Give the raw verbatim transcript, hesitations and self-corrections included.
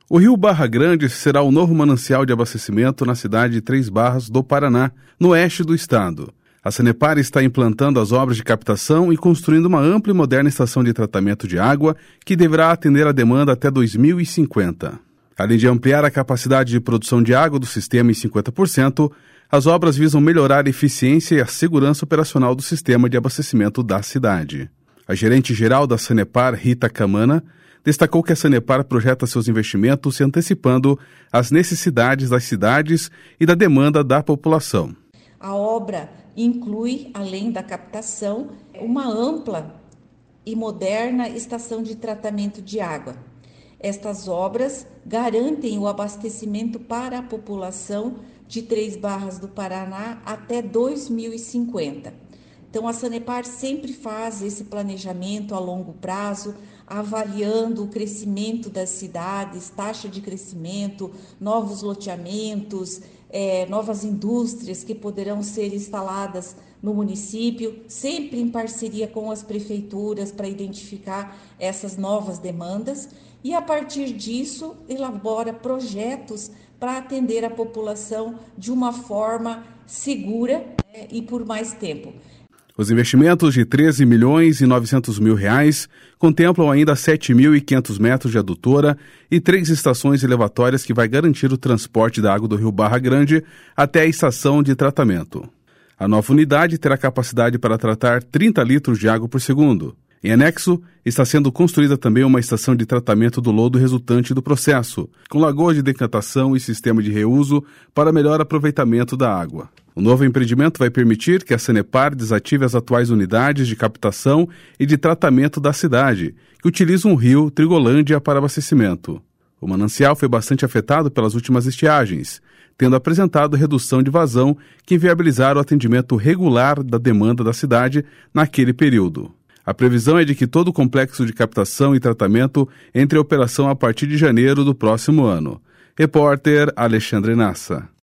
O Rio Barra Grande será o novo manancial de abastecimento na cidade de Três Barras do Paraná, no oeste do estado. A Sanepar está implantando as obras de captação e construindo uma ampla e moderna estação de tratamento de água que deverá atender a demanda até dois mil e cinquenta. Além de ampliar a capacidade de produção de água do sistema em cinquenta por cento, as obras visam melhorar a eficiência e a segurança operacional do sistema de abastecimento da cidade. A gerente-geral da Sanepar, Rita Camana, destacou que a Sanepar projeta seus investimentos se antecipando às necessidades das cidades e da demanda da população. A obra inclui, além da captação, uma ampla e moderna estação de tratamento de água. Estas obras garantem o abastecimento para a população de Três Barras do Paraná até dois mil e cinquenta. Então, a Sanepar sempre faz esse planejamento a longo prazo, avaliando o crescimento das cidades, taxa de crescimento, novos loteamentos, é, novas indústrias que poderão ser instaladas no município, sempre em parceria com as prefeituras para identificar essas novas demandas e, a partir disso, elabora projetos para atender a população de uma forma segura, né, e por mais tempo. Os investimentos de treze milhões e novecentos mil reais contemplam ainda sete mil e quinhentos metros de adutora e três estações elevatórias que vai garantir o transporte da água do Rio Barra Grande até a estação de tratamento. A nova unidade terá capacidade para tratar trinta litros de água por segundo. Em anexo, está sendo construída também uma estação de tratamento do lodo resultante do processo, com lagoa de decantação e sistema de reuso para melhor aproveitamento da água. O novo empreendimento vai permitir que a Sanepar desative as atuais unidades de captação e de tratamento da cidade, que utilizam o rio Trigolândia para abastecimento. O manancial foi bastante afetado pelas últimas estiagens, tendo apresentado redução de vazão que inviabilizaram o atendimento regular da demanda da cidade naquele período. A previsão é de que todo o complexo de captação e tratamento entre em operação a partir de janeiro do próximo ano. Repórter Alexandre Nassa.